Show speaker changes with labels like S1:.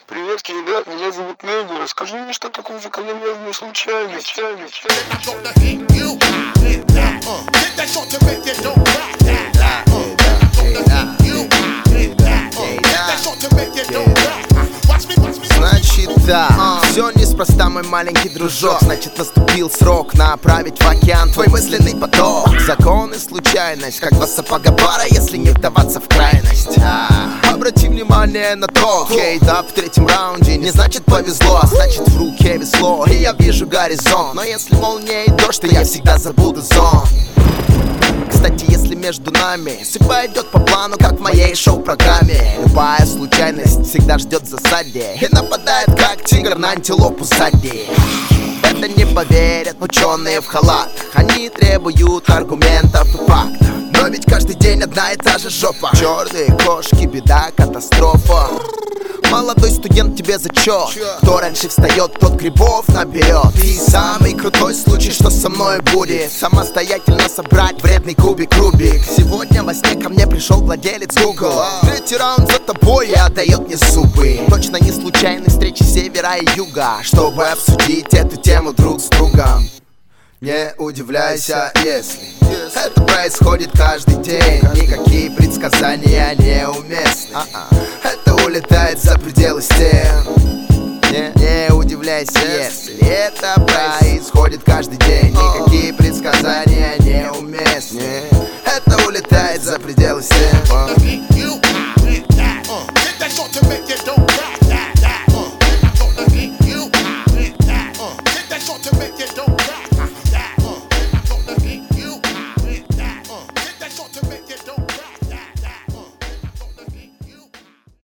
S1: Привет, ребят, меня зовут Леди. Расскажи мне, что такое закономерная случайность.
S2: Значит, да, все неспроста, мой маленький дружок. Значит, наступил срок направить в океан твой мысленный поток. Закон и случайность, как два сапога пара, если не вдаваться в крайность. Обрати внимание на то, да, в третьем раунде не значит повезло, а значит в руке весло. И я вижу горизонт, но если молния и дождь, то я всегда забуду зон. Кстати, если между нами судьба идет по плану, как в моей шоу-программе, любая случайность всегда ждет в засаде и нападает, как тигр на антилопу сзади. Это не поверят ученые в халатах, они требуют аргументов и фактов. Но ведь каждый день одна и та же жопа. Черные кошки, беда, катастрофа. Молодой студент, тебе зачет. Кто раньше встает, тот грибов наберет. И самый крутой случай, что со мной будет: самостоятельно собрать вредный кубик Рубик. Сегодня во сне ко мне пришел владелец Google. Третий раунд за тобой и отдает мне зубы. Точно не случайной встречи севера и юга, чтобы обсудить эту тему друг с другом. Не удивляйся, если это происходит каждый день. Никакие предсказания не уместны. Это улетает за пределы стен. Не удивляйся, если это происходит каждый день. Никакие